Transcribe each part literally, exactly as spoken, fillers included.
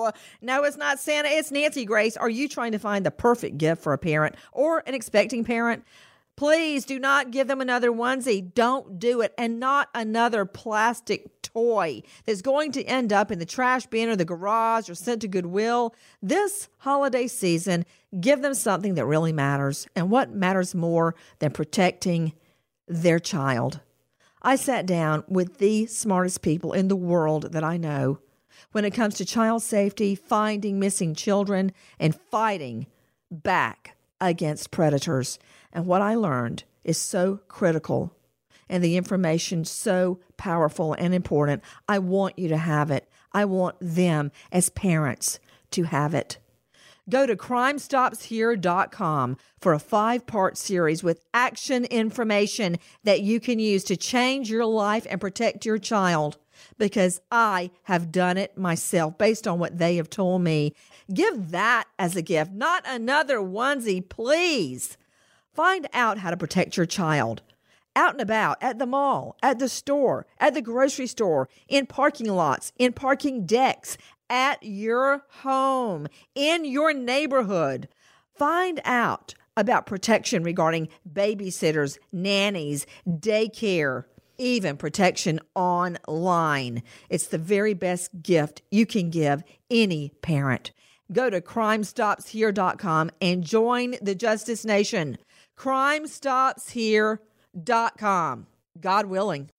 No, it's not Santa. It's Nancy Grace. Are you trying to find the perfect gift for a parent or an expecting parent? Please do not give them another onesie. Don't do it. And not another plastic toy that's going to end up in the trash bin or the garage or sent to Goodwill. This holiday season, give them something that really matters. And what matters more than protecting their child? I sat down with the smartest people in the world that I know when it comes to child safety, finding missing children, and fighting back against predators. And what I learned is so critical and the information so powerful and important. I want you to have it. I want them as parents to have it. Go to crime stops here dot com for a five-part series with action information that you can use to change your life and protect your child, because I have done it myself based on what they have told me. Give that as a gift, not another onesie, please. Find out how to protect your child out and about, at the mall, at the store, at the grocery store, in parking lots, in parking decks, at your home, in your neighborhood. Find out about protection regarding babysitters, nannies, daycare, even protection online. It's the very best gift you can give any parent. Go to crime stops here dot com and join the Justice Nation. crime stops here dot com. God willing.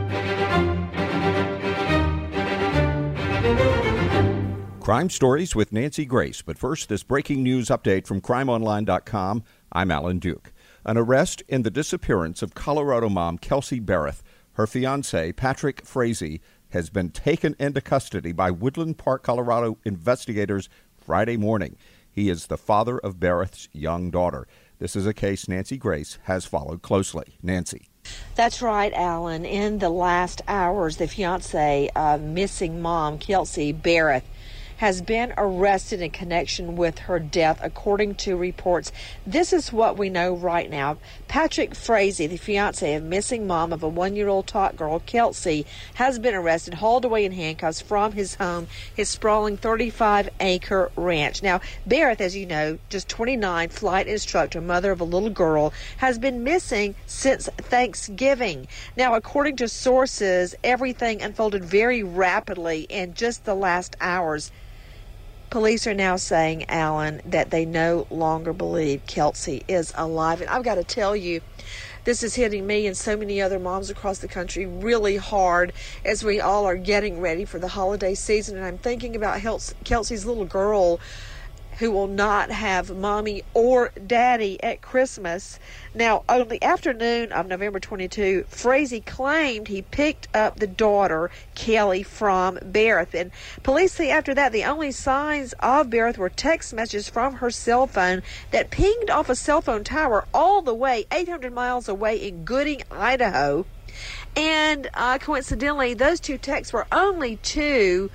Crime Stories with Nancy Grace. But first, this breaking news update from crime online dot com. I'm Alan Duke. An arrest in the disappearance of Colorado mom Kelsey Bereth. Her fiancé, Patrick Frazee, has been taken into custody by Woodland Park, Colorado investigators Friday morning. He is the father of Bereth's young daughter. This is a case Nancy Grace has followed closely. Nancy. That's right, Alan. In the last hours, the fiancé of missing mom, Kelsey Bereth, has been arrested in connection with her death, according to reports. This is what we know right now. Patrick Frazee, the fiancé of missing mom of a one-year-old tot girl, Kelsey, has been arrested, hauled away in handcuffs from his home, his sprawling thirty-five acre ranch. Now, Bereth, as you know, just twenty-nine, flight instructor, mother of a little girl, has been missing since Thanksgiving. Now, according to sources, everything unfolded very rapidly in just the last hours. Police are now saying, Alan, that they no longer believe Kelsey is alive. And I've got to tell you, this is hitting me and so many other moms across the country really hard as we all are getting ready for the holiday season. And I'm thinking about Kelsey's little girl who will not have mommy or daddy at Christmas. Now, on the afternoon of November twenty-second, Frazee claimed he picked up the daughter, Kelly, from Bereth. And police say after that, the only signs of Bereth were text messages from her cell phone that pinged off a cell phone tower all the way eight hundred miles away in Gooding, Idaho. And uh, coincidentally, those two texts were only to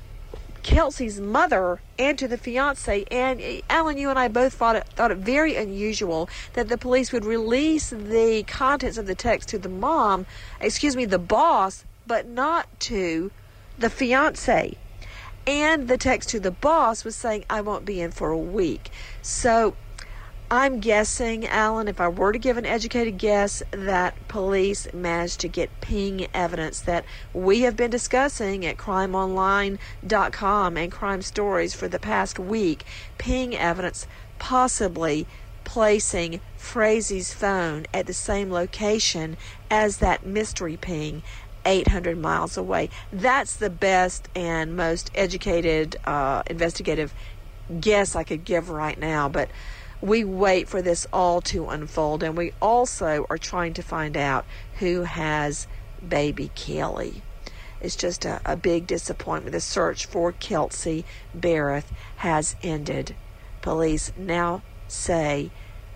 Kelsey's mother and to the fiance. And Alan, you and I both thought it, thought it very unusual that the police would release the contents of the text to the mom, excuse me, the boss, but not to the fiance. And the text to the boss was saying, I won't be in for a week. So I'm guessing, Alan, if I were to give an educated guess, that police managed to get ping evidence that we have been discussing at crime online dot com and Crime Stories for the past week. Ping evidence possibly placing Frazee's phone at the same location as that mystery ping eight hundred miles away. That's the best and most educated uh, investigative guess I could give right now, but we wait for this all to unfold, and we also are trying to find out who has baby Kelly. It's just a, a big disappointment. The search for Kelsey Bereth has ended. Police now say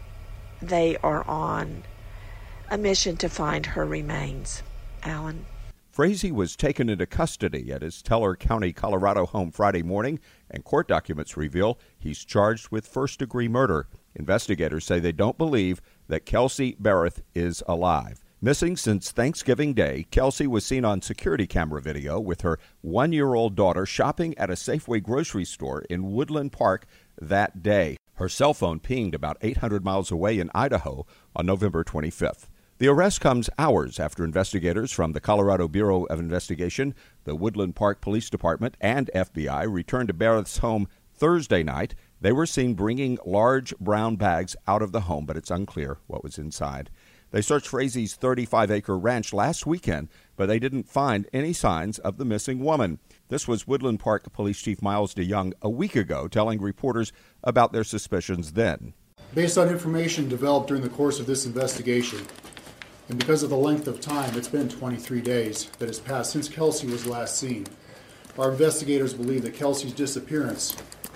they are on a mission to find her remains. Alan. Frazee was taken into custody at his Teller County, Colorado home Friday morning, and court documents reveal he's charged with first-degree murder. Investigators say they don't believe that Kelsey Bereth is alive. Missing since Thanksgiving Day, Kelsey was seen on security camera video with her one-year-old daughter shopping at a Safeway grocery store in Woodland Park that day. Her cell phone pinged about eight hundred miles away in Idaho on November twenty-fifth. The arrest comes hours after investigators from the Colorado Bureau of Investigation, the Woodland Park Police Department, and F B I returned to Bereth's home Thursday night. They were seen bringing large brown bags out of the home, but it's unclear what was inside. They searched Frazie's thirty-five acre ranch last weekend, but they didn't find any signs of the missing woman. This was Woodland Park Police Chief Miles DeYoung a week ago telling reporters about their suspicions then. Based on information developed during the course of this investigation, and because of the length of time, it's been twenty-three days that has passed since Kelsey was last seen, our investigators believe that Kelsey's disappearance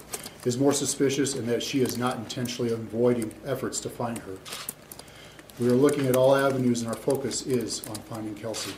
is more suspicious and that she is not intentionally avoiding efforts to find her. We are looking at all avenues and our focus is on finding Kelsey.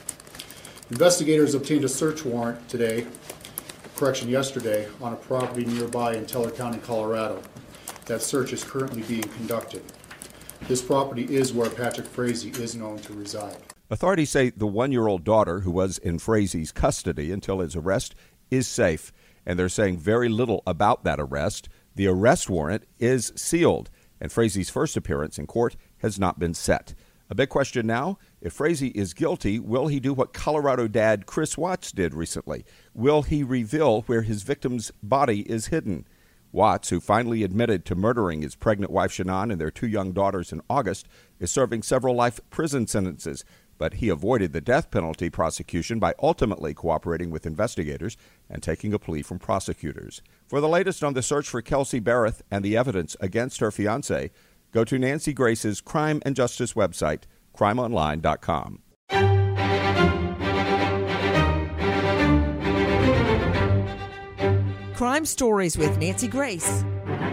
Investigators obtained a search warrant today, correction yesterday, on a property nearby in Teller County, Colorado. That search is currently being conducted. This property is where Patrick Frazee is known to reside. Authorities say the one-year-old daughter who was in Frazee's custody until his arrest is safe, and they're saying very little about that arrest. The arrest warrant is sealed, and Frazee's first appearance in court has not been set. A big question now, if Frazee is guilty, will he do what Colorado dad Chris Watts did recently? Will he reveal where his victim's body is hidden? Watts, who finally admitted to murdering his pregnant wife Shannon and their two young daughters in August, is serving several life prison sentences, but he avoided the death penalty prosecution by ultimately cooperating with investigators and taking a plea from prosecutors. For the latest on the search for Kelsey Bereth and the evidence against her fiancé, go to Nancy Grace's Crime and Justice website, crime online dot com. Crime Stories with Nancy Grace.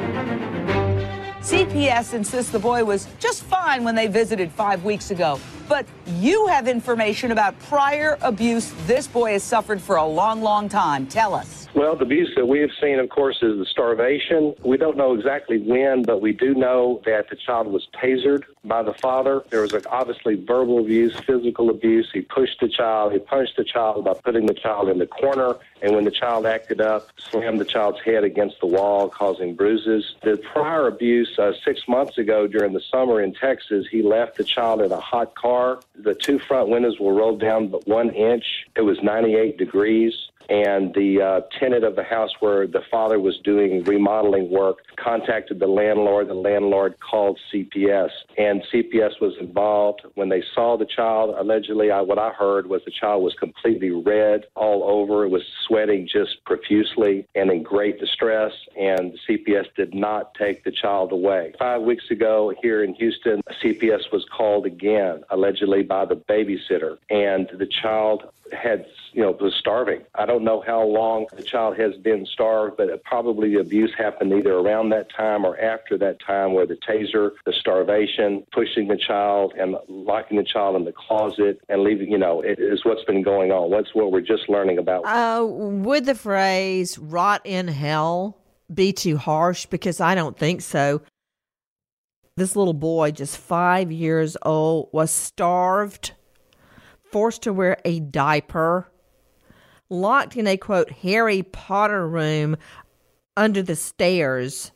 C P S insists the boy was just fine when they visited five weeks ago. But you have information about prior abuse this boy has suffered for a long, long time. Tell us. Well, the abuse that we have seen, of course, is the starvation. We don't know exactly when, but we do know that the child was tasered by the father. There was obviously verbal abuse, physical abuse. He pushed the child. He punched the child by putting the child in the corner. And when the child acted up, slammed the child's head against the wall, causing bruises. The prior abuse, uh, six months ago during the summer in Texas, he left the child in a hot car. The two front windows were rolled down but one inch. It was ninety-eight degrees. And the uh, tenant of the house where the father was doing remodeling work contacted the landlord. The landlord called C P S, and C P S was involved. When they saw the child, allegedly, I, what I heard was the child was completely red all over. It was sweating just profusely and in great distress, and C P S did not take the child away. Five weeks ago here in Houston, C P S was called again, allegedly by the babysitter, and the child had, you know, was starving. I don't know how long the child has been starved, but probably the abuse happened either around that time or after that time, where the taser, the starvation, pushing the child and locking the child in the closet and leaving, you know, it is what's been going on. What's what we're just learning about. Uh, would the phrase rot in hell be too harsh? Because I don't think so. This little boy, just five years old, was starved, forced to wear a diaper, locked in a, quote, Harry Potter room under the stairs.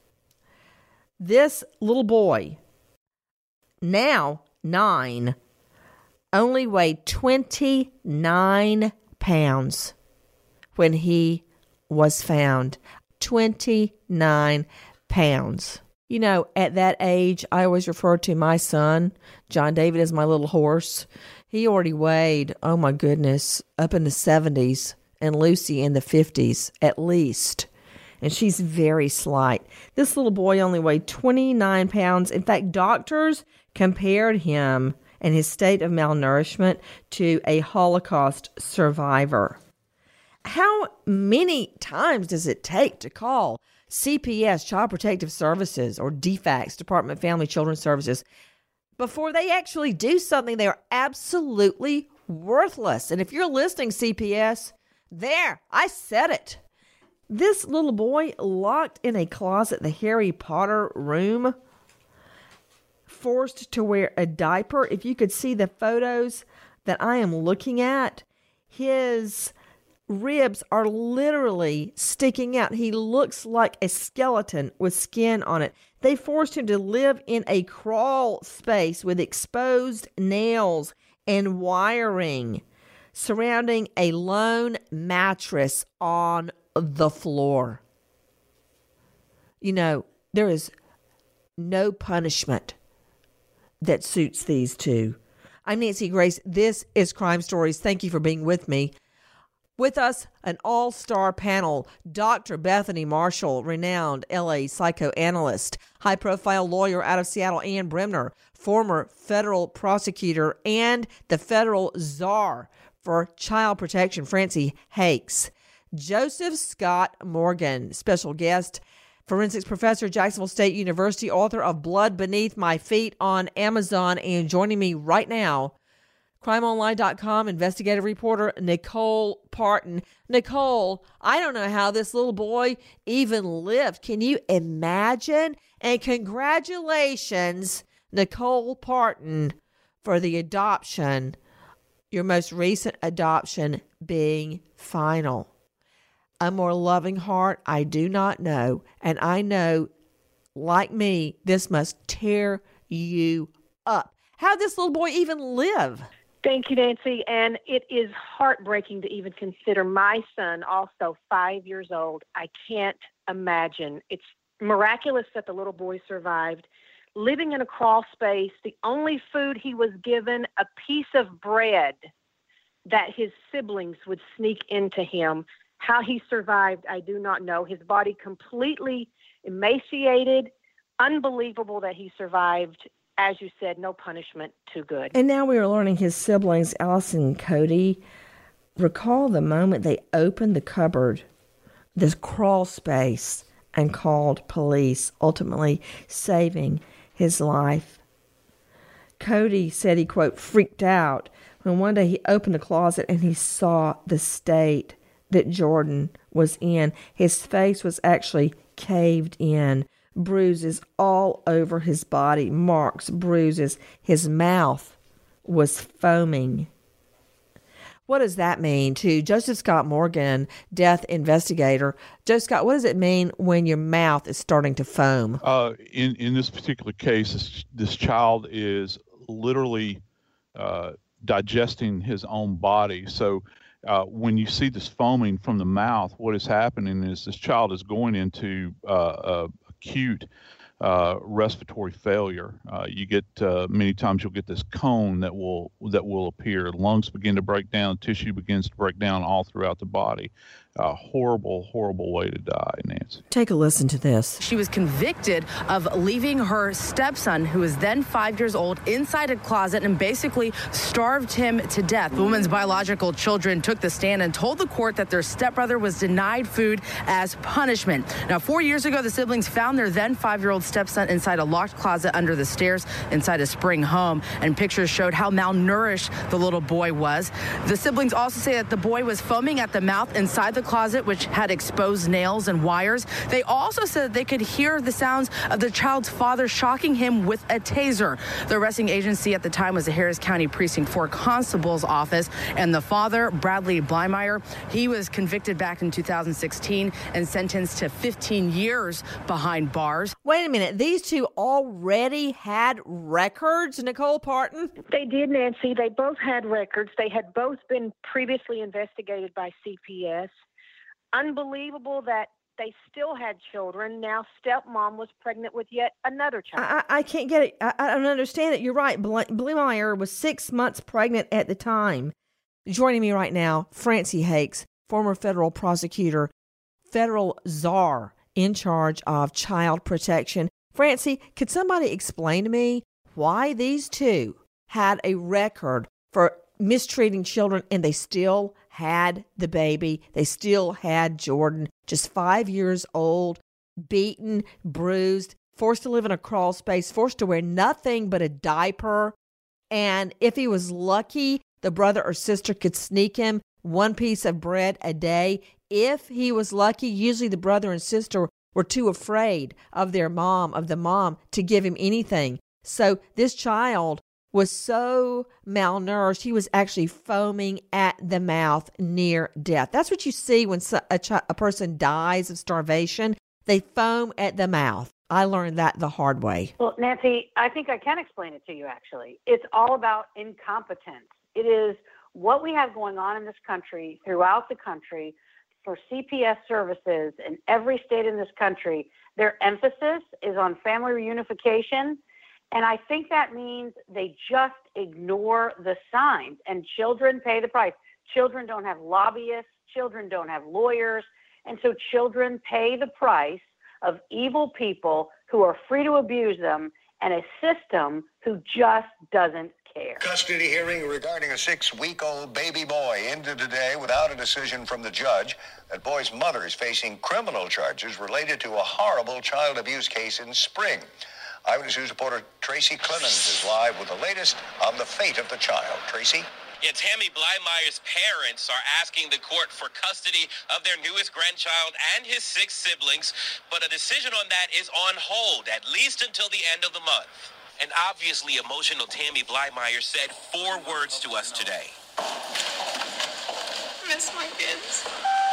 This little boy, now nine, only weighed twenty-nine pounds when he was found. twenty-nine pounds. You know, at that age, I always refer to my son, John David, as my little horse. He already weighed, oh my goodness, up in the seventies, and Lucy in the fifties at least. And she's very slight. This little boy only weighed twenty-nine pounds. In fact, doctors compared him and his state of malnourishment to a Holocaust survivor. How many times does it take to call C P S, Child Protective Services, or D FACS, Department of Family Children's Services, before they actually do something? They are absolutely worthless. And if you're listening, C P S, there, I said it. This little boy locked in a closet, the Harry Potter room, forced to wear a diaper. If you could see the photos that I am looking at, his ribs are literally sticking out. He looks like a skeleton with skin on it. They forced him to live in a crawl space with exposed nails and wiring surrounding a lone mattress on the floor. You know, there is no punishment that suits these two. I'm Nancy Grace. This is Crime Stories. Thank you for being with me. With us, an all-star panel, Doctor Bethany Marshall, renowned L A psychoanalyst, high-profile lawyer out of Seattle, Ann Bremner, former federal prosecutor, and the federal czar for child protection, Francie Hakes. Joseph Scott Morgan, special guest, forensics professor, Jacksonville State University, author of Blood Beneath My Feet on Amazon, and joining me right now, crime online dot com investigative reporter Nicole Parton. Nicole, I don't know how this little boy even lived. Can you imagine? And congratulations, Nicole Parton, for the adoption, your most recent adoption being final. A more loving heart, I do not know. And I know, like me, this must tear you up. How'd this little boy even live? Thank you, Nancy. And it is heartbreaking to even consider my son, also five years old. I can't imagine. It's miraculous that the little boy survived. Living in a crawl space, the only food he was given, a piece of bread that his siblings would sneak into him. How he survived, I do not know. His body completely emaciated. Unbelievable that he survived. As you said, no punishment too good. And now we are learning his siblings, Allison and Cody, recall the moment they opened the cupboard, this crawl space, and called police, ultimately saving his life. Cody said he, quote, freaked out when one day he opened the closet and he saw the state that Jordan was in. His face was actually caved in. Bruises all over his body, marks, bruises. His mouth was foaming. What does that mean to Joseph Scott Morgan, death investigator? Joe Scott, what does it mean when your mouth is starting to foam? Uh, in, in this particular case, this, this child is literally uh, digesting his own body. So uh, when you see this foaming from the mouth, what is happening is this child is going into uh, a acute uh, respiratory failure. Uh, you get uh, many times you'll get this cone that will that will appear. Lungs begin to break down. Tissue begins to break down all throughout the body. A horrible, horrible way to die, Nancy. Take a listen to this. She was convicted of leaving her stepson, who was then five years old, inside a closet and basically starved him to death. The woman's biological children took the stand and told the court that their stepbrother was denied food as punishment. Now, four years ago, the siblings found their then five-year-old stepson inside a locked closet under the stairs inside a spring home, and pictures showed how malnourished the little boy was. The siblings also say that the boy was foaming at the mouth inside the closet, which had exposed nails and wires. They also said that they could hear the sounds of the child's father shocking him with a taser. The arresting agency at the time was the Harris County Precinct four Constable's Office, and the father, Bradley Blymeyer, he was convicted back in two thousand sixteen and sentenced to fifteen years behind bars. Wait a minute. These two already had records, Nicole Parton? They did, Nancy. They both had records. They had both been previously investigated by C P S. Unbelievable that they still had children. Now stepmom was pregnant with yet another child. I, I can't get it. I, I don't understand it. You're right. Blymeyer was six months pregnant at the time. Joining me right now, Francie Hakes, former federal prosecutor, federal czar in charge of child protection. Francie, could somebody explain to me why these two had a record for mistreating children and they still had the baby? They still had Jordan, just five years old, beaten, bruised, forced to live in a crawl space, forced to wear nothing but a diaper. And if he was lucky, the brother or sister could sneak him one piece of bread a day. If he was lucky, usually the brother and sister were too afraid of their mom, of the mom, to give him anything. So this child was so malnourished, he was actually foaming at the mouth near death. That's what you see when a, ch- a person dies of starvation. They foam at the mouth. I learned that the hard way. Well, Nancy, I think I can explain it to you, actually. It's all about incompetence. It is what we have going on in this country, throughout the country, for C P S services in every state in this country. Their emphasis is on family reunification. And I think that means they just ignore the signs, and children pay the price. Children don't have lobbyists. Children don't have lawyers. And so children pay the price of evil people who are free to abuse them and a system who just doesn't care. Custody hearing regarding a six-week-old baby boy ended today without a decision from the judge. That boy's mother is facing criminal charges related to a horrible child abuse case in Spring. Eyewitness News reporter Tracy Clemens is live with the latest on the fate of the child. Tracy? Yeah, Tammy Blymeier's parents are asking the court for custody of their newest grandchild and his six siblings, but a decision on that is on hold, at least until the end of the month. And obviously emotional Tammy Blymeier said four words to us today. Miss my kids.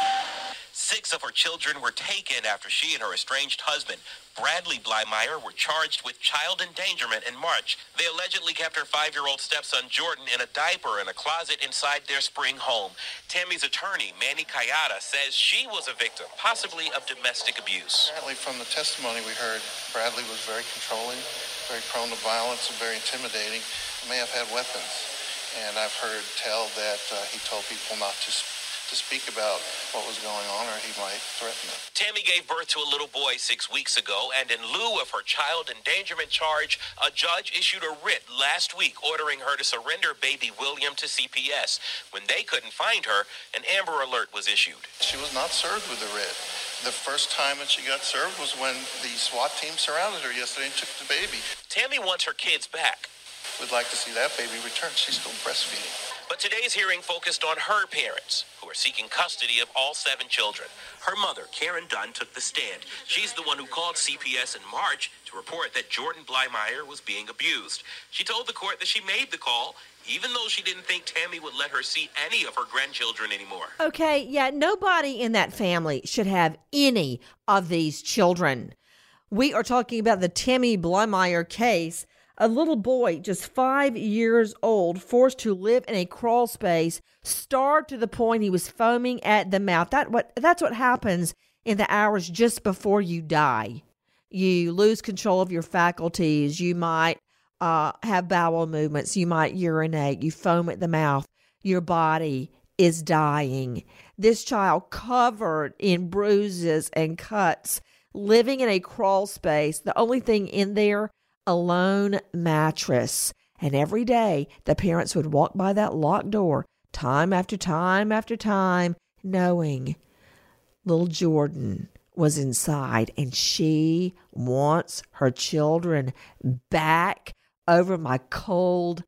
Six of her children were taken after she and her estranged husband, Bradley Blymeier, were charged with child endangerment in March. They allegedly kept her five-year-old stepson, Jordan, in a diaper in a closet inside their Spring home. Tammy's attorney, Manny Kayada, says she was a victim, possibly of domestic abuse. Apparently, from the testimony we heard, Bradley was very controlling, very prone to violence, and very intimidating. He may have had weapons. And I've heard tell that uh, he told people not to speak. to speak about what was going on, or he might threaten them. Tammy gave birth to a little boy six weeks ago, and in lieu of her child endangerment charge, a judge issued a writ last week ordering her to surrender baby William to C P S. When they couldn't find her, an Amber Alert was issued. She was not served with the writ. The first time that she got served was when the SWAT team surrounded her yesterday and took the baby. Tammy wants her kids back. We'd like to see that baby returned. She's still breastfeeding. But today's hearing focused on her parents, who are seeking custody of all seven children. Her mother, Karen Dunn, took the stand. She's the one who called C P S in March to report that Jordan Blymeier was being abused. She told the court that she made the call, even though she didn't think Tammy would let her see any of her grandchildren anymore. Okay, yeah, nobody in that family should have any of these children. We are talking about the Tammy Blymeier case. A little boy, just five years old, forced to live in a crawl space, starved to the point he was foaming at the mouth. That what that's what happens in the hours just before you die. You lose control of your faculties. You might uh, have bowel movements. You might urinate. You foam at the mouth. Your body is dying. This child, covered in bruises and cuts, living in a crawl space. The only thing in there, a lone mattress. And every day the parents would walk by that locked door time after time after time, knowing little Jordan was inside and she wants her children back. Over my cold,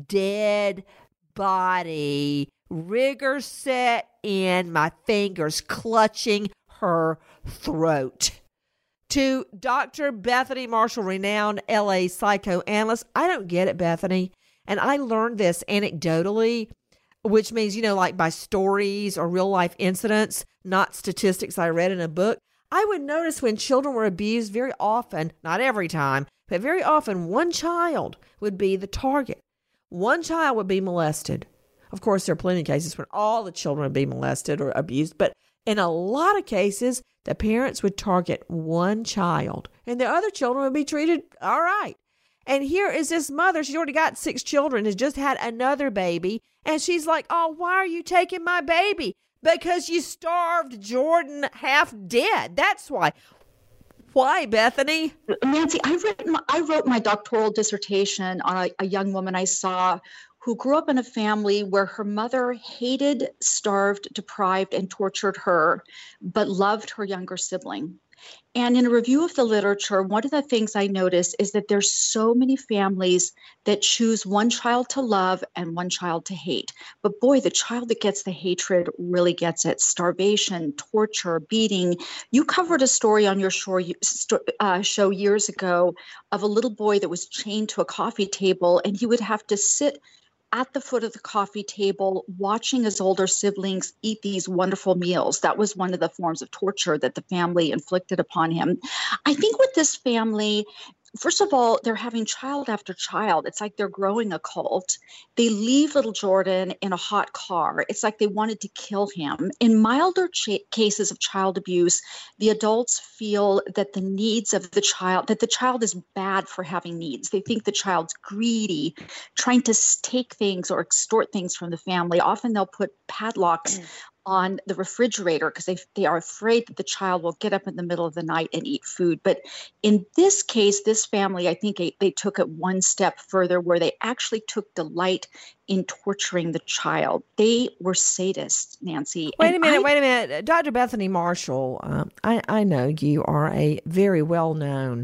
dead body, rigor set in, my fingers clutching her throat. To Doctor Bethany Marshall, renowned L A psychoanalyst. I don't get it, Bethany. And I learned this anecdotally, which means, you know, like by stories or real life incidents, not statistics I read in a book. I would notice when children were abused very often, not every time, but very often one child would be the target. One child would be molested. Of course, there are plenty of cases when all the children would be molested or abused, but in a lot of cases, the parents would target one child and the other children would be treated all right. And here is this mother. She's already got six children, has just had another baby. And she's like, oh, why are you taking my baby? Because you starved Jordan half dead. That's why. Why, Bethany? Nancy, I wrote my, I wrote my doctoral dissertation on a, a young woman I saw who grew up in a family where her mother hated, starved, deprived, and tortured her, but loved her younger sibling. And in a review of the literature, one of the things I noticed is that there's so many families that choose one child to love and one child to hate. But boy, the child that gets the hatred really gets it. Starvation, torture, beating. You covered a story on your show, uh, show years ago of a little boy that was chained to a coffee table, and he would have to sit at the foot of the coffee table, watching his older siblings eat these wonderful meals. That was one of the forms of torture that the family inflicted upon him. I think with this family, first of all, they're having child after child. It's like they're growing a cult. They leave little Jordan in a hot car. It's like they wanted to kill him. In milder ch- cases of child abuse, the adults feel that the needs of the child, that the child is bad for having needs. They think the child's greedy, trying to take things or extort things from the family. Often they'll put padlocks mm. on the refrigerator because they they are afraid that the child will get up in the middle of the night and eat food. But in this case, this family, I think they, they took it one step further where they actually took delight in torturing the child. They were sadists, Nancy. Wait And a minute, I- wait a minute. Doctor Bethany Marshall, um, I, I know you are a very well-known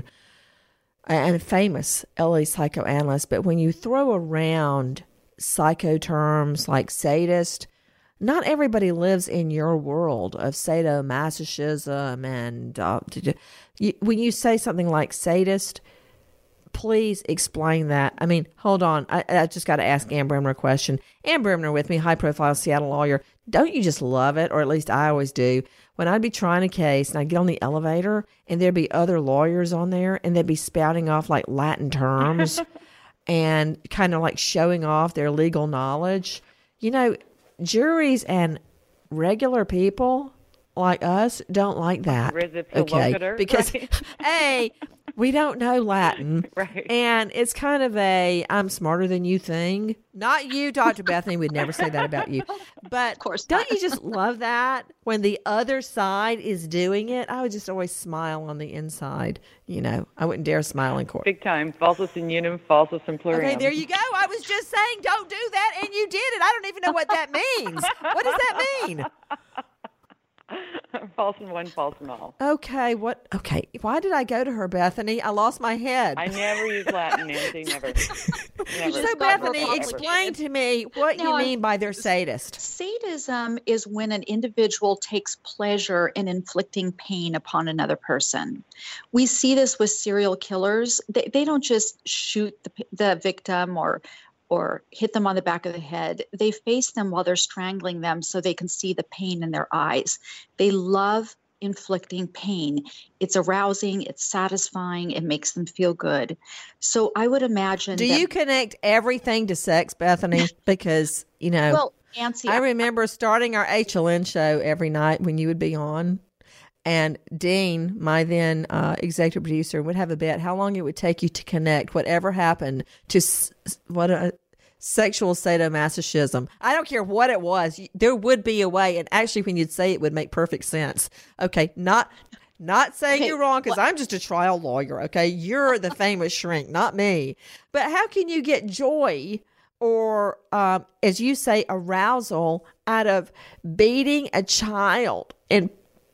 and famous L A psychoanalyst, but when you throw around psycho terms like sadist, not everybody lives in your world of sadomasochism. And uh, you, when you say something like sadist, please explain that. I mean, hold on. I, I just got to ask Ann Bremner a question. Ann Bremner with me, high-profile Seattle lawyer. Don't you just love it? Or at least I always do. When I'd be trying a case and I'd get on the elevator and there'd be other lawyers on there and they'd be spouting off like Latin terms and kind of like showing off their legal knowledge. You know, juries and regular people like us don't like that. Okay, because right? A, we don't know Latin, Right. and it's kind of a I'm smarter than you thing. Not you, Doctor Bethany, would never say that about you. But of course don't you just love that when the other side is doing it? I would just always smile on the inside. You know, I wouldn't dare smile in court. Big time. Falsus in unum, falsus in plurium. Okay, there you go. I was just saying don't do that, and you did it. I don't even know what that means. What does that mean? False in one, false in all. Okay, what? Okay, why did I go to her, Bethany? I lost my head. I never use Latin, Nancy. Never. Never. So, Bethany, explain to me what No, you I'm- mean by they're sadist. Sadism is when an individual takes pleasure in inflicting pain upon another person. We see this with serial killers. They, they don't just shoot the, the victim or or hit them on the back of the head. They face them while they're strangling them so they can see the pain in their eyes. They love inflicting pain. It's arousing, it's satisfying, it makes them feel good. So I would imagine Do that- you connect everything to sex, Bethany? Because, you know, Well, Nancy, I remember starting our H L N show every night when you would be on. And Dean, my then uh, executive producer, would have a bet how long it would take you to connect whatever happened to s- what a sexual sadomasochism. I don't care what it was. There would be a way. And actually, when you'd say it, it would make perfect sense. Okay, not not saying Okay, you're wrong because I'm just a trial lawyer. Okay, you're the famous shrink, not me. But how can you get joy or, um, as you say, arousal out of beating a child? And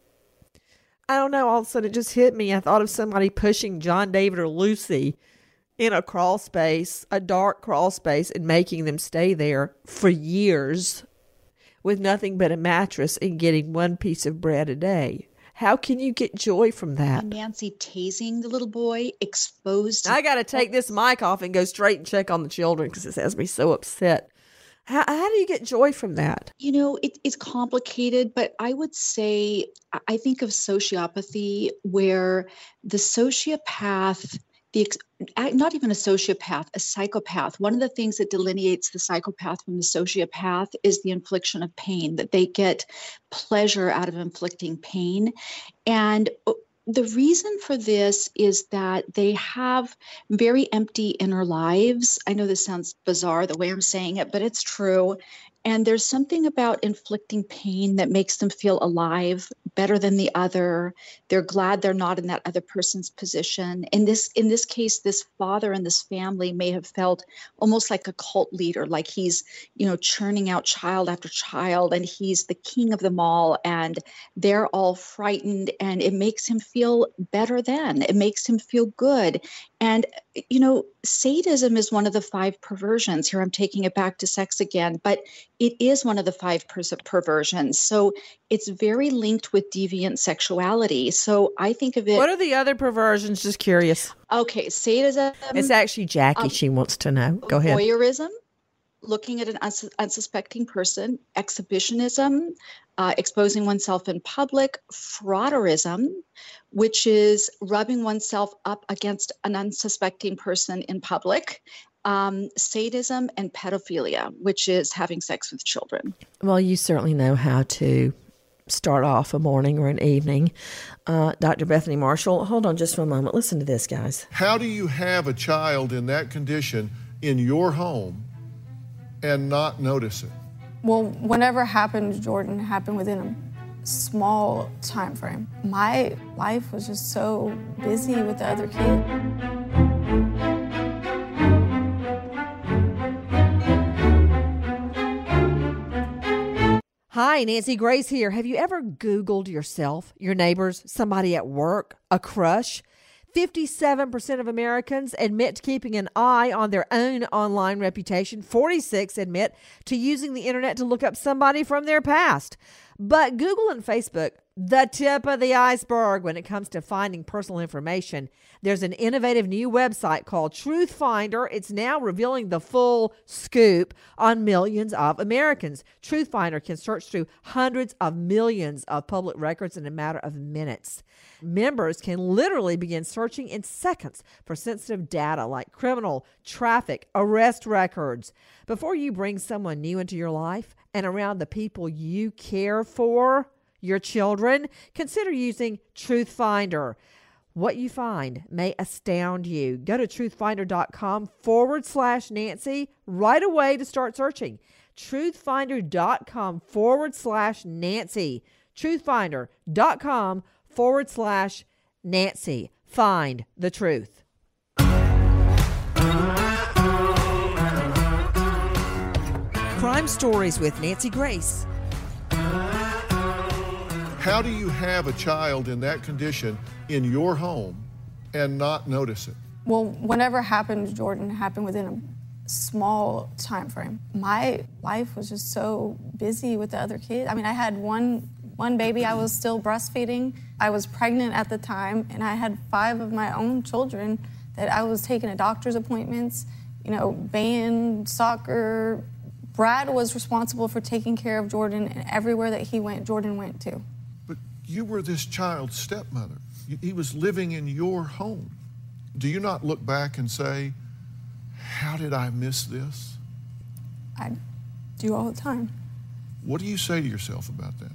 I don't know, all of a sudden it just hit me. I thought of somebody pushing John David or Lucy in a crawl space, a dark crawl space, and making them stay there for years with nothing but a mattress and getting one piece of bread a day. How can you get joy from that? And Nancy tasing the little boy, exposed. I got to take this mic off and go straight and check on the children because this has me so upset. How, how do you get joy from that? You know, it, it's complicated, but I would say I- I think of sociopathy where the sociopath, the ex- a- not even a sociopath, a psychopath. One of the things that delineates the psychopath from the sociopath is the infliction of pain, that they get pleasure out of inflicting pain. And uh, the reason for this is that they have very empty inner lives. I know this sounds bizarre the way I'm saying it, but it's true. And there's something about inflicting pain that makes them feel alive, better than the other. They're glad they're not in that other person's position. In this in this case, this father and this family may have felt almost like a cult leader, like he's, you know, churning out child after child, and he's the king of them all, and they're all frightened, and it makes him feel better than. It makes him feel good. And, you know, sadism is one of the five perversions. Here I'm taking it back to sex again, but it is one of the five per- perversions. So it's very linked with deviant sexuality. So I think of it. What are the other perversions? Just curious. Okay, sadism. It's actually Jackie. Um, she wants to know. Go ahead. Voyeurism, looking at an uns- unsuspecting person, exhibitionism, uh, exposing oneself in public, frauderism, which is rubbing oneself up against an unsuspecting person in public, um, sadism, and pedophilia, which is having sex with children. Well, you certainly know how to start off a morning or an evening. Uh, Doctor Bethany Marshall, hold on just for a moment. Listen to this, guys. How do you have a child in that condition in your home and not notice it? Well, whatever happened to Jordan happened within a small time frame. My life was just so busy with the other kid. Hi, Nancy Grace here. Have you ever Googled yourself, your neighbors, somebody at work, a crush? fifty-seven percent of Americans admit to keeping an eye on their own online reputation. forty-six admit to using the internet to look up somebody from their past. But Google and Facebook, the tip of the iceberg when it comes to finding personal information. There's an innovative new website called Truth Finder. It's now revealing the full scoop on millions of Americans. Truth Finder can search through hundreds of millions of public records in a matter of minutes. Members can literally begin searching in seconds for sensitive data like criminal, traffic, arrest records. Before you bring someone new into your life and around the people you care for, your children, consider using Truth Finder. What you find may astound you. Go to truthfinder.com forward slash Nancy right away to start searching. Truthfinder.com forward slash Nancy. Truthfinder.com forward slash Nancy. Find the truth. Crime Stories with Nancy Grace. How do you have a child in that condition in your home and not notice it? Well, whatever happened to Jordan happened within a small time frame. My life was just so busy with the other kids. I mean, I had one one baby I was still breastfeeding. I was pregnant at the time, and I had five of my own children that I was taking to doctor's appointments, you know, band, soccer. Brad was responsible for taking care of Jordan, and everywhere that he went, Jordan went to. But you were this child's stepmother. He was living in your home. Do you not look back and say, how did I miss this? I do all the time. What do you say to yourself about that?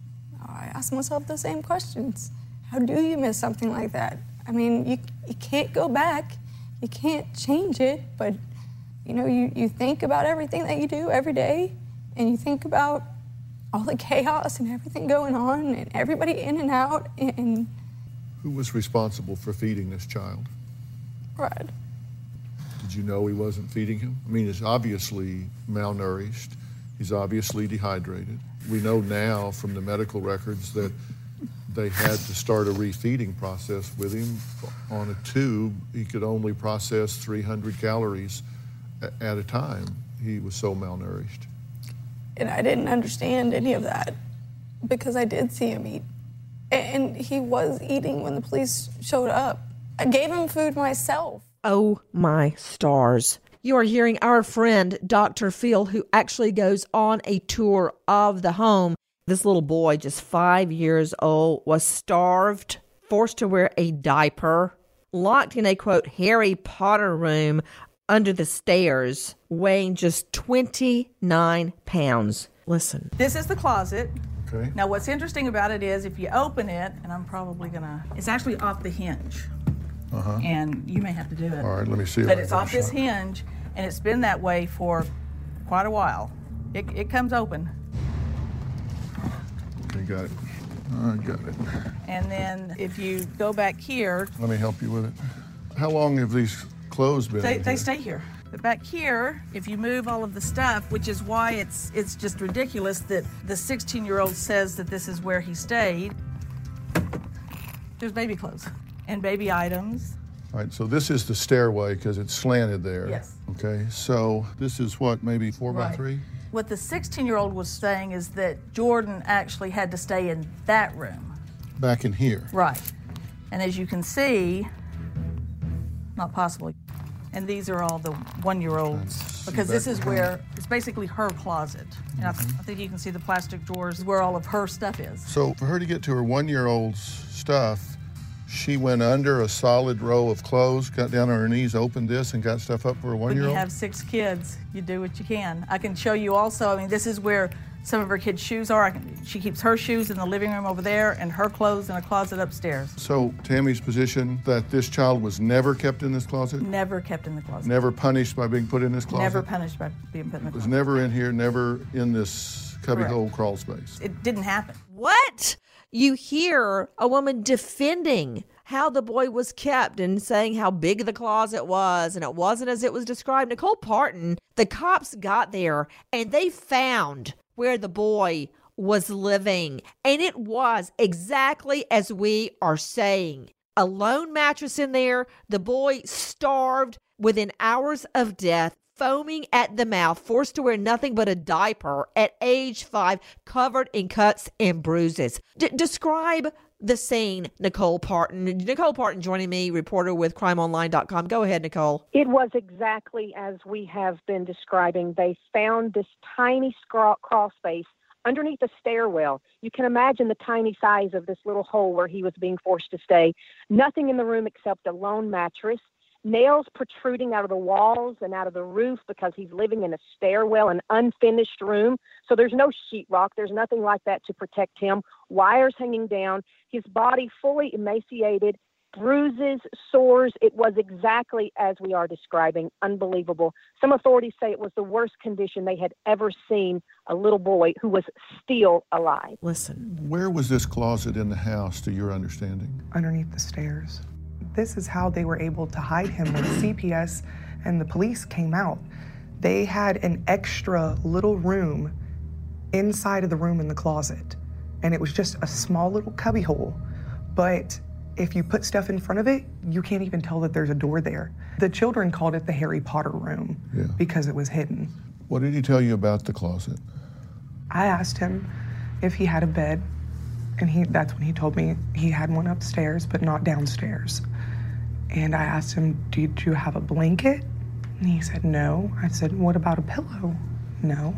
I ask myself the same questions. How do you miss something like that? I mean, you you can't go back. You can't change it, but you know, you, you think about everything that you do every day, and you think about all the chaos and everything going on and everybody in and out. And who was responsible for feeding this child? Brad. Did you know he wasn't feeding him? I mean, he's obviously malnourished. He's obviously dehydrated. We know now from the medical records that they had to start a refeeding process with him. On a tube, he could only process three hundred calories at a time. He was so malnourished. And I didn't understand any of that because I did see him eat. And he was eating when the police showed up. I gave him food myself. Oh my stars. You are hearing our friend, Doctor Phil, who actually goes on a tour of the home. This little boy, just five years old, was starved, forced to wear a diaper, locked in a, quote, Harry Potter room under the stairs, weighing just twenty-nine pounds. Listen. This is the closet. Okay. Now, what's interesting about it is if you open it, and I'm probably going to, it's actually off the hinge. Uh-huh. And you may have to do it. All right, let me see. But it's off this hinge, and it's been that way for quite a while. It, it comes open. Okay, got it. I got it. And then if you go back here, Let me help you with it. How long have these clothes been? they, in they here? stay here. But back here, if you move all of the stuff, which is why it's it's just ridiculous that the sixteen-year-old says that this is where he stayed. There's baby clothes and baby items. All right, so this is the stairway because it's slanted there. Yes. Okay, so this is what, maybe four by Right. three? What the sixteen-year-old was saying is that Jordan actually had to stay in that room. Back in here. Right. And as you can see, not possible. And these are all the one-year-olds because this is where it's basically her closet. And I, I think you can see the plastic drawers where all of her stuff is. So for her to get to her one-year-old's stuff, she went under a solid row of clothes, got down on her knees, opened this, and got stuff up for her When one-year-old? you have six kids, you do what you can. I can show you also, I mean, this is where some of her kids' shoes are. I can, she keeps her shoes in the living room over there and her clothes in a closet upstairs. So Tammy's position that this child was never kept in this closet? Never kept in the closet. Never punished by being put in this closet? Never punished by being put in the Was closet. never in here, never in this cubbyhole Correct. crawl space. It didn't happen. What? You hear a woman defending how the boy was kept and saying how big the closet was and it wasn't as it was described. Nicole Parton, the cops got there and they found where the boy was living. And it was exactly as we are saying. A lone mattress in there, the boy starved within hours of death, foaming at the mouth, forced to wear nothing but a diaper at age five, covered in cuts and bruises. D- describe the scene, Nicole Parton. Nicole Parton joining me, reporter with crime online dot com. Go ahead, Nicole. It was exactly as we have been describing. They found this tiny scraw- crawl space underneath a stairwell. You can imagine the tiny size of this little hole where he was being forced to stay. Nothing in the room except a lone mattress, nails protruding out of the walls and out of the roof because he's living in a stairwell, an unfinished room. So there's no sheetrock. There's nothing like that to protect him. Wires hanging down, his body fully emaciated, bruises, sores. It was exactly as we are describing. Unbelievable. Some authorities say it was the worst condition they had ever seen a little boy who was still alive. Listen. Where was this closet in the house, to your understanding? Underneath the stairs. This is how they were able to hide him when C P S and the police came out. They had an extra little room inside of the room in the closet, and it was just a small little cubby hole. But if you put stuff in front of it, you can't even tell that there's a door there. The children called it the Harry Potter room Yeah. because it was hidden. What did he tell you about the closet? I asked him if he had a bed, and he that's when he told me he had one upstairs, but not downstairs. And I asked him, did you have a blanket? And he said, no. I said, what about a pillow? No.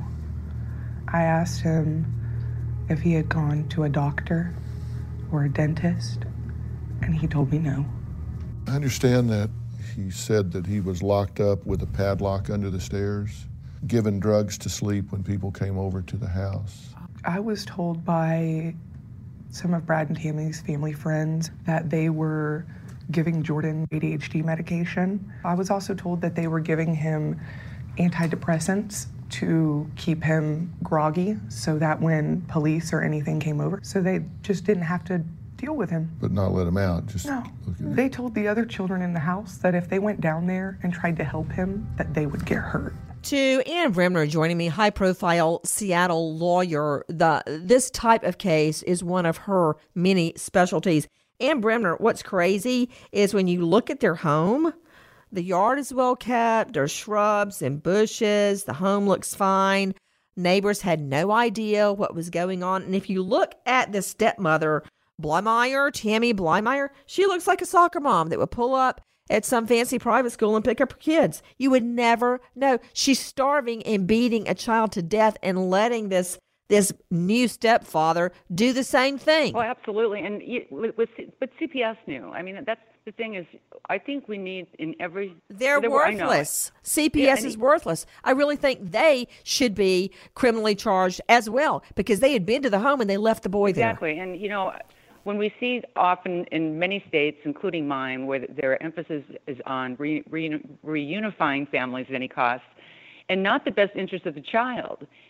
I asked him if he had gone to a doctor or a dentist, and he told me no. I understand that he said that he was locked up with a padlock under the stairs, given drugs to sleep when people came over to the house. I was told by some of Brad and Tammy's family friends that they were giving Jordan A D H D medication. I was also told that they were giving him antidepressants to keep him groggy so that when police or anything came over, so they just didn't have to deal with him. But not let him out, just No. look at They told the other children in the house that if they went down there and tried to help him, that they would get hurt. To Ann Bremner joining me, high-profile Seattle lawyer. The this type of case is one of her many specialties. Ann Bremner, what's crazy is when you look at their home, the yard is well kept. There's shrubs and bushes. The home looks fine. Neighbors had no idea what was going on. And if you look at the stepmother, Blymeyer, Tammy Blymeyer, she looks like a soccer mom that would pull up at some fancy private school and pick up her kids. You would never know. She's starving and beating a child to death and letting this this new stepfather do the same thing. Oh, absolutely. And you, with, with, but C P S knew. I mean, that's the thing is, I think we need in every... They're there were- I know. worthless. C P S Yeah, is and- worthless. I really think they should be criminally charged as well because they had been to the home and they left the boy there. Exactly. And, you know, when we see often in many states, including mine, where their emphasis is on re, re, reunifying families at any cost and not the best interest of the child.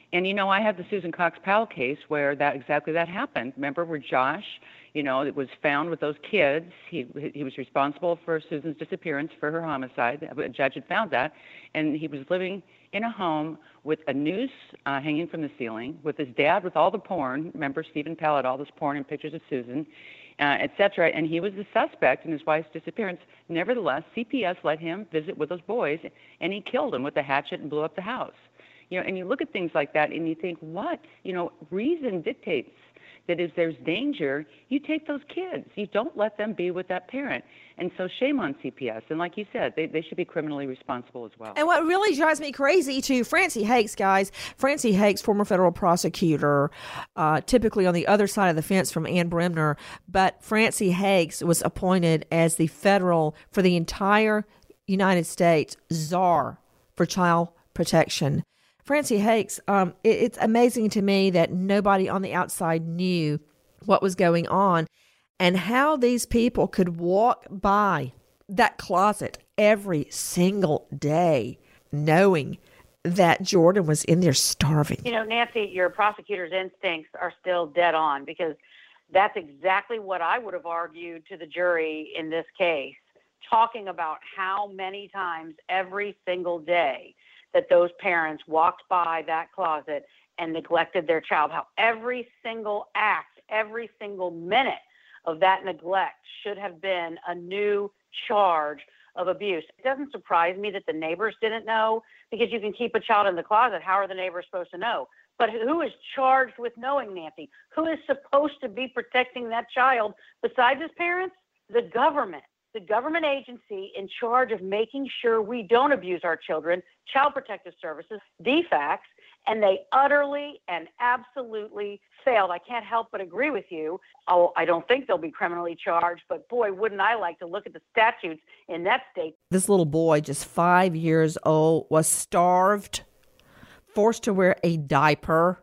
And, you know, I had the Susan Cox Powell case where that exactly that happened. Remember where Josh, you know, it was found with those kids. He he was responsible for Susan's disappearance, for her homicide. A judge had found that. And he was living in a home with a noose uh, hanging from the ceiling, with his dad with all the porn. Remember, Stephen Pell had all this porn and pictures of Susan, uh, et cetera. And he was the suspect in his wife's disappearance. Nevertheless, C P S let him visit with those boys, and he killed them with a hatchet and blew up the house. You know, and you look at things like that and you think, what? You know, reason dictates that if there's danger, you take those kids. You don't let them be with that parent. And so shame on C P S. And like you said, they, they should be criminally responsible as well. And what really drives me crazy, too, Francie Hakes, guys, Francie Hakes, former federal prosecutor, uh, typically on the other side of the fence from Ann Bremner, but Francie Hakes was appointed as the federal, for the entire United States, czar for child protection. Francie Hakes, um, it, it's amazing to me that nobody on the outside knew what was going on and how these people could walk by that closet every single day knowing that Jordan was in there starving. You know, Nancy, your prosecutor's instincts are still dead on, because that's exactly what I would have argued to the jury in this case, talking about how many times every single day that those parents walked by that closet and neglected their child, how every single act, every single minute of that neglect should have been a new charge of abuse. It doesn't surprise me that the neighbors didn't know, because you can keep a child in the closet. How are the neighbors supposed to know? But who is charged with knowing, Nancy? Who is supposed to be protecting that child besides his parents? The government. The government agency in charge of making sure we don't abuse our children, Child Protective Services, D FACS, and they utterly and absolutely failed. I can't help but agree with you. Oh, I don't think they'll be criminally charged, but boy, wouldn't I like to look at the statutes in that state. This little boy, just five years old, was starved, forced to wear a diaper,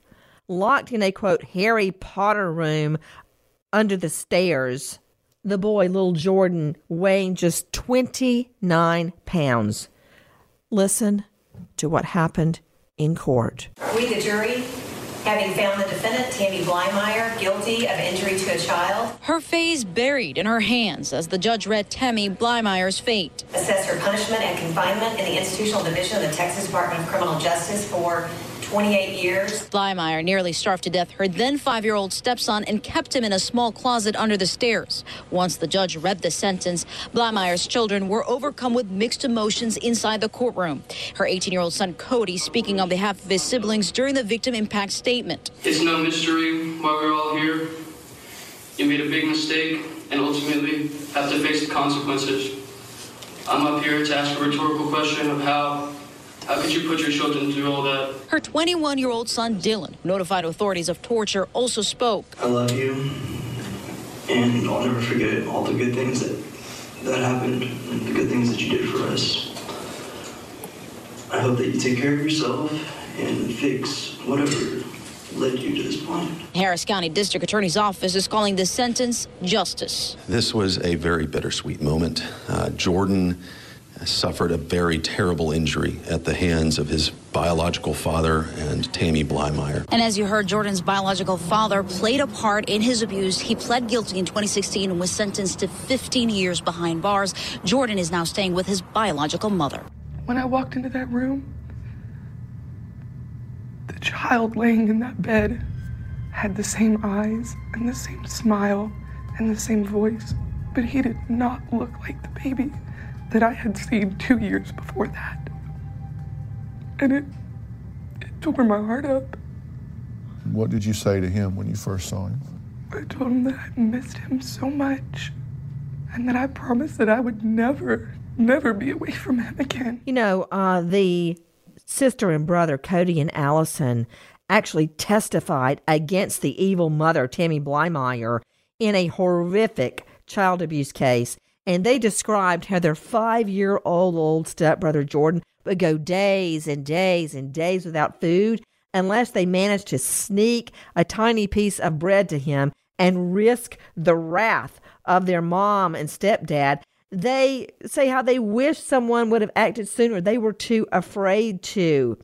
locked in a, quote, Harry Potter room under the stairs. The boy, little Jordan, weighing just twenty-nine pounds. Listen to what happened in court. We, the jury, having found the defendant, Tammy Blymeyer, guilty of injury to a child. Her face buried in her hands as the judge read Tammy Blymeyer's fate. Assessed her punishment and confinement in the institutional division of the Texas Department of Criminal Justice for twenty-eight years. Blymeyer nearly starved to death her then five-year-old stepson and kept him in a small closet under the stairs. Once the judge read the sentence, Blymeyer's children were overcome with mixed emotions inside the courtroom. Her eighteen-year-old son Cody speaking on behalf of his siblings during the victim impact statement. It's no mystery why we're all here. You made a big mistake and ultimately have to face the consequences. I'm up here to ask a rhetorical question of how How could you put your children through all that? Her twenty-one-year-old son, Dylan, who notified authorities of torture, also spoke. I love you, and I'll never forget all the good things that, that happened and the good things that you did for us. I hope that you take care of yourself and fix whatever led you to this point. Harris County District Attorney's Office is calling this sentence justice. This was a very bittersweet moment. Uh, Jordan suffered a very terrible injury at the hands of his biological father and Tammy Blymeyer. And as you heard, Jordan's biological father played a part in his abuse. He pled guilty in twenty sixteen and was sentenced to fifteen years behind bars. Jordan is now staying with his biological mother. When I walked into that room, the child laying in that bed had the same eyes and the same smile and the same voice, but he did not look like the baby that I had seen two years before that. And it, it tore my heart up. What did you say to him when you first saw him? I told him that I missed him so much and that I promised that I would never, never be away from him again. You know, uh, the sister and brother, Cody and Allison, actually testified against the evil mother, Tammy Blymeyer, in a horrific child abuse case. And they described how their five-year-old old stepbrother, Jordan, would go days and days and days without food unless they managed to sneak a tiny piece of bread to him and risk the wrath of their mom and stepdad. They say how they wish someone would have acted sooner. They were too afraid to.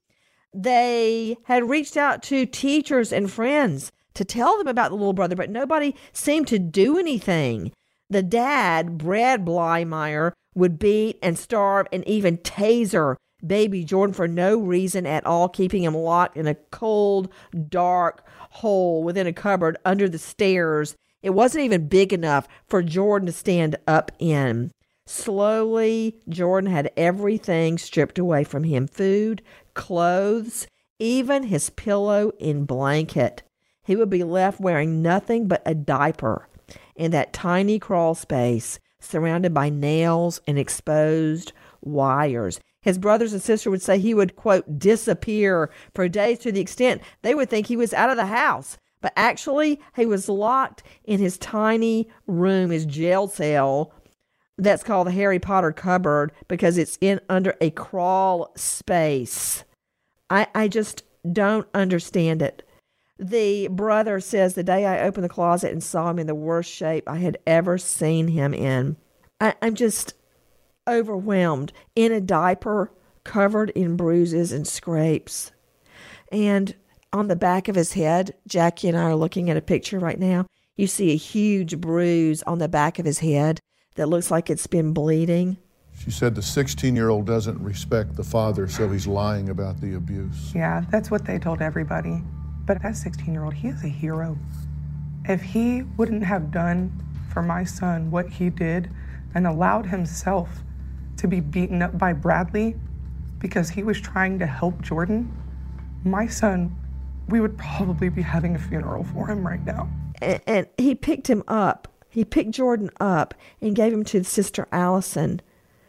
They had reached out to teachers and friends to tell them about the little brother, but nobody seemed to do anything. The dad, Brad Blymeyer, would beat and starve and even taser baby Jordan for no reason at all, keeping him locked in a cold, dark hole within a cupboard under the stairs. It wasn't even big enough for Jordan to stand up in. Slowly, Jordan had everything stripped away from him: food, clothes, even his pillow and blanket. He would be left wearing nothing but a diaper in that tiny crawl space, surrounded by nails and exposed wires. His brothers and sister would say he would, quote, disappear for days, to the extent they would think he was out of the house. But actually, he was locked in his tiny room, his jail cell, that's called the Harry Potter cupboard, because it's in under a crawl space. I, I just don't understand it. The brother says, the day I opened the closet and saw him in the worst shape I had ever seen him in, I, I'm just overwhelmed, in a diaper, covered in bruises and scrapes. And on the back of his head, Jackie and I are looking at a picture right now. You see a huge bruise on the back of his head that looks like it's been bleeding. She said the sixteen-year-old doesn't respect the father, so he's lying about the abuse. Yeah, that's what they told everybody. But that sixteen-year-old, he is a hero. If he wouldn't have done for my son what he did and allowed himself to be beaten up by Bradley because he was trying to help Jordan, my son, we would probably be having a funeral for him right now. And, and he picked him up. He picked Jordan up and gave him to Sister Allison.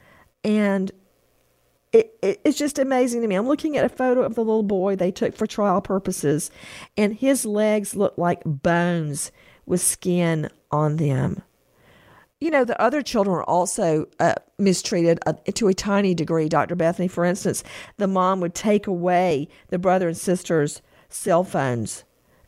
And it, it, it's just amazing to me. I'm looking at a photo of the little boy they took for trial purposes, and his legs look like bones with skin on them. You know, the other children were also uh, mistreated uh, to a tiny degree, Doctor Bethany. For instance, the mom would take away the brother and sister's cell phones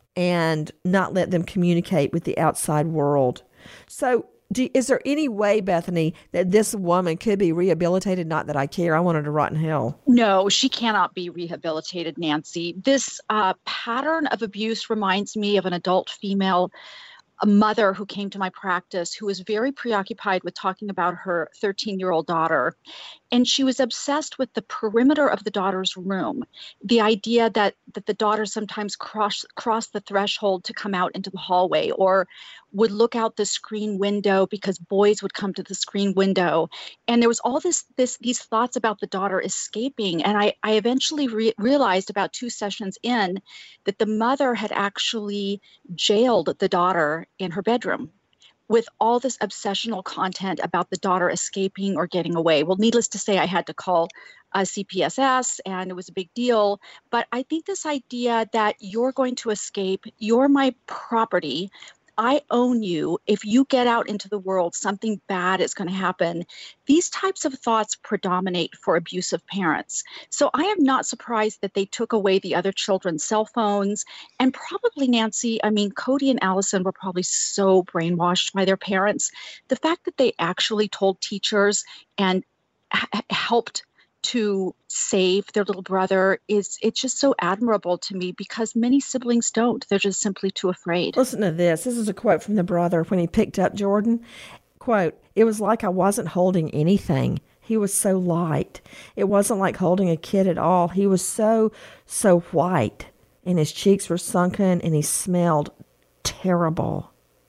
and not let them communicate with the outside world. So do, is there any way, Bethany, that this woman could be rehabilitated? Not that I care. I want her to rot in hell. No, she cannot be rehabilitated, Nancy. This uh, pattern of abuse reminds me of an adult female, a mother who came to my practice who was very preoccupied with talking about her thirteen-year-old daughter. And she was obsessed with the perimeter of the daughter's room, the idea that, that the daughter sometimes cross, crossed the threshold to come out into the hallway, or would look out the screen window because boys would come to the screen window. And there was all this, this these thoughts about the daughter escaping. And I, I eventually re- realized about two sessions in that the mother had actually jailed the daughter in her bedroom with all this obsessional content about the daughter escaping or getting away. Well, needless to say, I had to call uh, C P S S, and it was a big deal. But I think this idea that you're going to escape, you're my property, I own you. If you get out into the world, something bad is going to happen. These types of thoughts predominate for abusive parents. So I am not surprised that they took away the other children's cell phones. And probably, Nancy, I mean, Cody and Allison were probably so brainwashed by their parents. The fact that they actually told teachers and h- helped to save their little brother is, it's just so admirable to me, because many siblings don't. They're just simply too afraid. Listen to this. This is a quote from the brother when he picked up Jordan. Quote, "It was like I wasn't holding anything. He was so light. It wasn't like holding a kid at all. He was so, so white, and his cheeks were sunken, and he smelled terrible.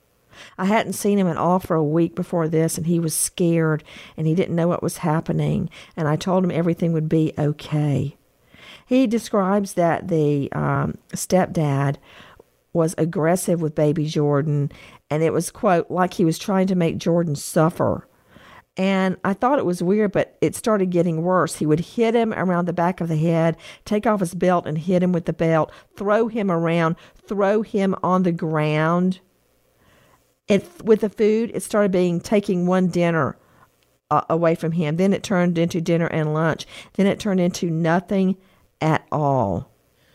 I hadn't seen him at all for a week before this, and he was scared, and he didn't know what was happening, and I told him everything would be okay." He describes that the um, stepdad was aggressive with baby Jordan, and it was, quote, like he was trying to make Jordan suffer. And I thought it was weird, but it started getting worse. He would hit him around the back of the head, take off his belt and hit him with the belt, throw him around, throw him on the ground. It, with the food, it started being taking one dinner uh, away from him. Then it turned into dinner and lunch. Then it turned into nothing at all.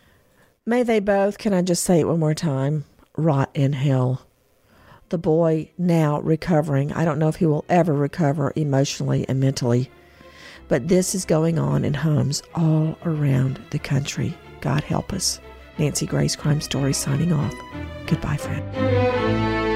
May they both, can I just say it one more time, rot in hell. The boy now recovering. I don't know if he will ever recover emotionally and mentally. But this is going on in homes all around the country. God help us. Nancy Grace, Crime Stories, signing off. Goodbye, friend.